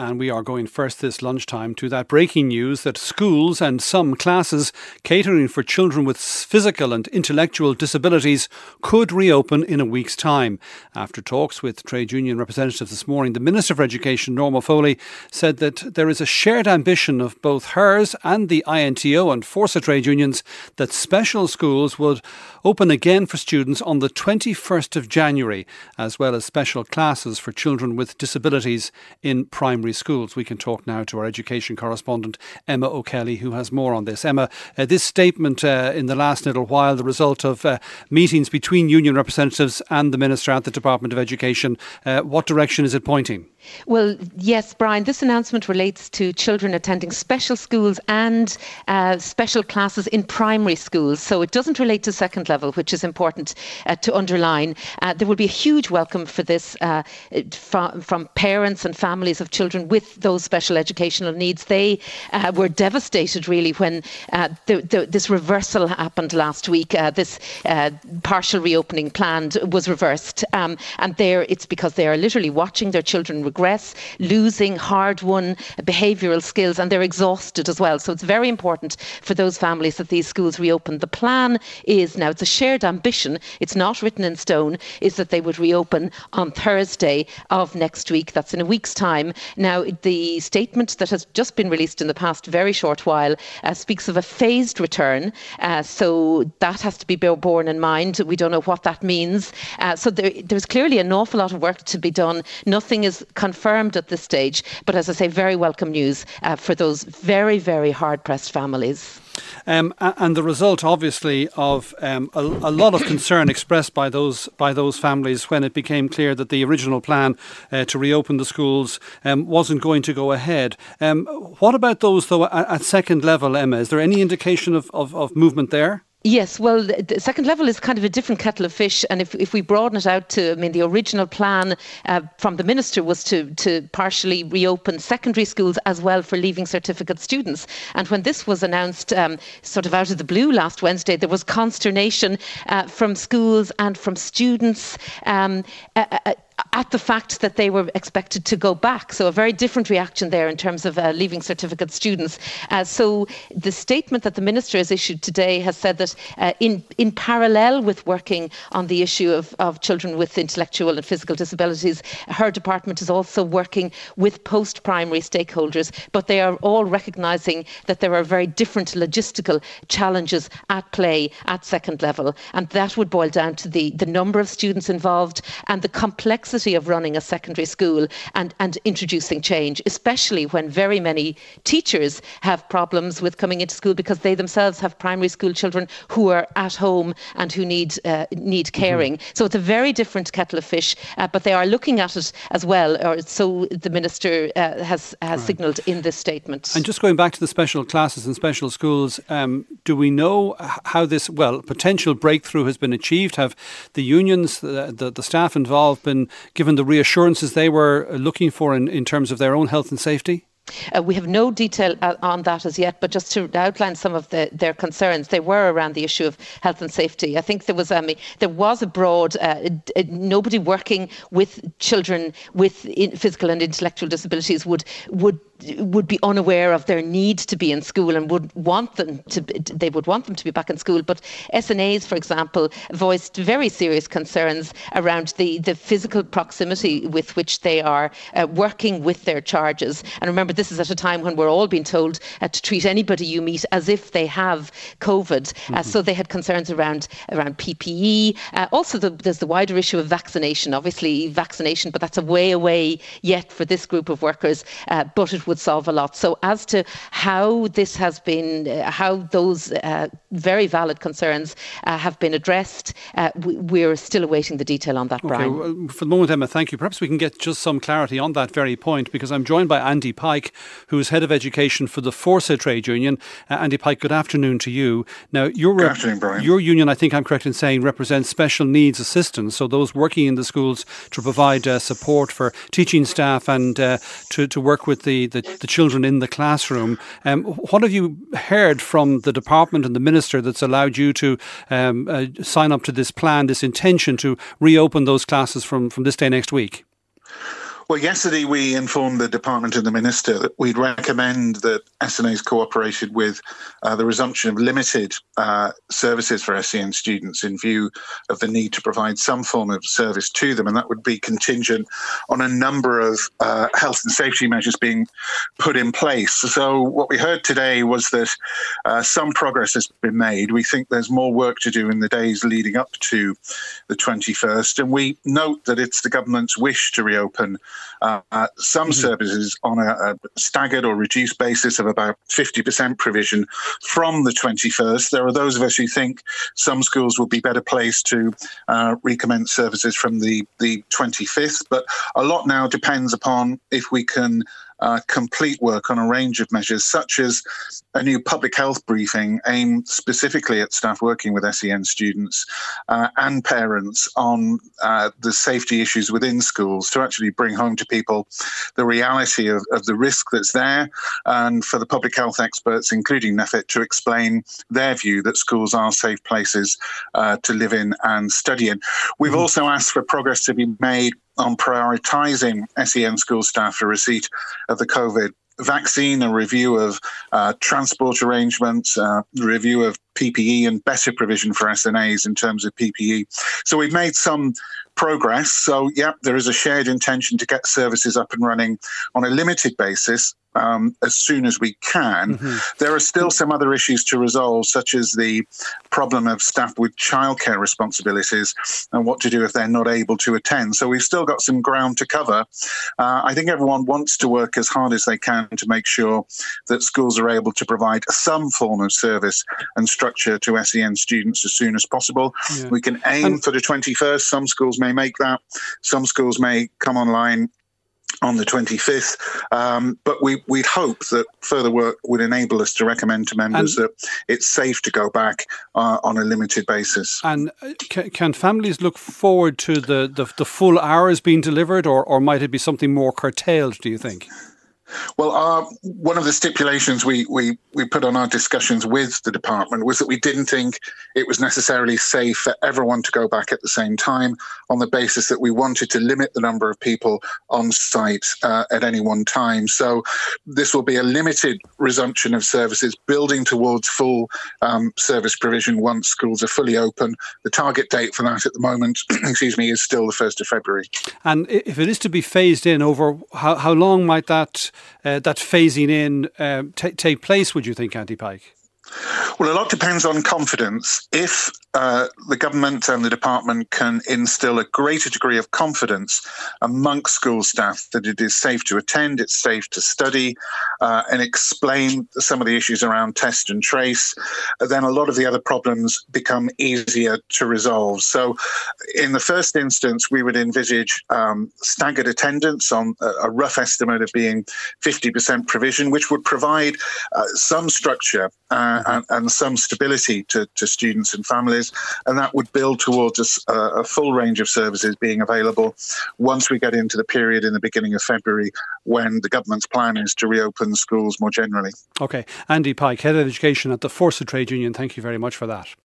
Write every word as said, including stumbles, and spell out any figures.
And we are going first this lunchtime to that breaking news that schools and some classes catering for children with physical and intellectual disabilities could reopen in a week's time. After talks with trade union representatives this morning, the Minister for Education, Norma Foley, said that there is a shared ambition of both hers and the I N T O and Forsa trade unions that special schools would open again for students on the twenty-first of January, as well as special classes for children with disabilities in primary schools. We can talk now to our education correspondent, Emma O'Kelly, who has more on this. Emma, uh, this statement uh, in the last little while, the result of uh, meetings between union representatives and the Minister at the Department of Education, uh, what direction is it pointing? Well, yes, Brian, this announcement relates to children attending special schools and uh, special classes in primary schools. So it doesn't relate to second level, which is important uh, to underline. Uh, there will be a huge welcome for this uh, from, from parents and families of children with those special educational needs. They uh, were devastated, really, when uh, the, the, this reversal happened last week. Uh, this uh, partial reopening planned was reversed. Um, and there it's because they are literally watching their children regress, losing hard-won behavioural skills, and they're exhausted as well. So it's very important for those families that these schools reopen. The plan is now, it's a shared ambition, it's not written in stone, is that they would reopen on Thursday of next week. That's in a week's time. Now, the statement that has just been released in the past very short while uh, speaks of a phased return. Uh, so that has to be borne in mind. We don't know what that means. Uh, so there, there's clearly an awful lot of work to be done. Nothing is confirmed at this stage, but as I say, very welcome news uh, for those very, very hard-pressed families. Um, and the result, obviously, of um, a, a lot of concern expressed by those by those families when it became clear that the original plan uh, to reopen the schools um, wasn't going to go ahead. Um, what about those, though, at, at second level, Emma? Is there any indication of, of, of movement there? Yes, well, the second level is kind of a different kettle of fish. And if, if we broaden it out to, I mean, the original plan uh, from the Minister was to, to partially reopen secondary schools as well for Leaving Certificate students. And when this was announced um, sort of out of the blue last Wednesday, there was consternation uh, from schools and from students. Um, uh, uh, at the fact that they were expected to go back. So a very different reaction there in terms of uh, Leaving Certificate students. Uh, so the statement that the Minister has issued today has said that uh, in, in parallel with working on the issue of, of children with intellectual and physical disabilities, her department is also working with post-primary stakeholders, but they are all recognising that there are very different logistical challenges at play at second level. And that would boil down to the, the number of students involved and the complexity of running a secondary school and, and introducing change, especially when very many teachers have problems with coming into school because they themselves have primary school children who are at home and who need uh, need caring. Mm-hmm. So it's a very different kettle of fish, uh, but they are looking at it as well, or so the Minister uh, has, has right. signalled in this statement. And just going back to the special classes and special schools, um, do we know how this, well, potential breakthrough has been achieved? Have the unions, the, the, the staff involved been given the reassurances they were looking for in, in terms of their own health and safety? Uh, we have no detail uh, on that as yet, but just to outline some of the, their concerns, they were around the issue of health and safety. I think there was um, there was a broad uh, uh, nobody working with children with in physical and intellectual disabilities would would would be unaware of their need to be in school and would want them to they would want them to be back in school. But S N As, for example, voiced very serious concerns around the the physical proximity with which they are uh, working with their charges. And remember, this is at a time when we're all being told uh, to treat anybody you meet as if they have COVID. Mm-hmm. Uh, so they had concerns around around P P E. Uh, also, the, there's the wider issue of vaccination. Obviously, vaccination, but that's a way away yet for this group of workers. Uh, but it would solve a lot. So as to how this has been, uh, how those uh, very valid concerns uh, have been addressed, uh, we, we're still awaiting the detail on that, okay, Brian. Well, for the moment, Emma, thank you. Perhaps we can get just some clarity on that very point, because I'm joined by Andy Pike, who is Head of Education for the Forsa Trade Union. Uh, Andy Pike, good afternoon to you. Now, your, good afternoon, Brian. Your union, I think I'm correct in saying, represents special needs assistants, so those working in the schools to provide uh, support for teaching staff and uh, to, to work with the, the, the children in the classroom. Um, what have you heard from the department and the Minister that's allowed you to um, uh, sign up to this plan, this intention to reopen those classes from, from this day next week? Well, yesterday we informed the department and the minister that we'd recommend that S N A's cooperated with uh, the resumption of limited uh, services for S E N students in view of the need to provide some form of service to them, and that would be contingent on a number of uh, health and safety measures being put in place. So what we heard today was that uh, some progress has been made. We think there's more work to do in the days leading up to the twenty-first, and we note that it's the government's wish to reopen Uh, uh, some mm-hmm. services on a, a staggered or reduced basis of about fifty percent provision from the twenty-first. There are those of us who think some schools will be better placed to uh, recommence services from the, the twenty-fifth, but a lot now depends upon if we can Uh, complete work on a range of measures, such as a new public health briefing aimed specifically at staff working with S E N students uh, and parents on uh, the safety issues within schools, to actually bring home to people the reality of, of the risk that's there, and for the public health experts, including NPHET, to explain their view that schools are safe places uh, to live in and study in. We've mm-hmm. also asked for progress to be made on prioritising S E N school staff for receipt of the COVID vaccine, a review of uh, transport arrangements, uh, review of P P E, and better provision for S N As in terms of P P E. So we've made some progress. So, yeah, there is a shared intention to get services up and running on a limited basis um, as soon as we can. Mm-hmm. There are still some other issues to resolve, such as the problem of staff with childcare responsibilities and what to do if they're not able to attend. So we've still got some ground to cover. Uh, I think everyone wants to work as hard as they can to make sure that schools are able to provide some form of service and structure to S E N students as soon as possible. Yeah. We can aim and- for the twenty-first. Some schools may make that. Some schools may come online on the twenty-fifth, um, but we, we'd hope that further work would enable us to recommend to members and that it's safe to go back uh, on a limited basis. And can, can families look forward to the, the, the full hours being delivered, or, or might it be something more curtailed, do you think? Well, our, one of the stipulations we, we, we put on our discussions with the department was that we didn't think it was necessarily safe for everyone to go back at the same time, on the basis that we wanted to limit the number of people on site uh, at any one time. So this will be a limited resumption of services, building towards full um, service provision once schools are fully open. The target date for that at the moment, excuse me, is still the first of February. And if it is to be phased in over, how, how long might that Uh, that phasing in uh, t- take place, would you think, Andy Pike? Well, a lot depends on confidence. If uh, the government and the department can instill a greater degree of confidence amongst school staff that it is safe to attend, it's safe to study, uh, and explain some of the issues around test and trace, then a lot of the other problems become easier to resolve. So in the first instance, we would envisage um, staggered attendance on a, a rough estimate of being fifty percent provision, which would provide uh, some structure uh, And, and some stability to, to students and families, and that would build towards a, a full range of services being available once we get into the period in the beginning of February when the government's plan is to reopen schools more generally. OK. Andy Pike, Head of Education at the Forsa Trade Union, thank you very much for that.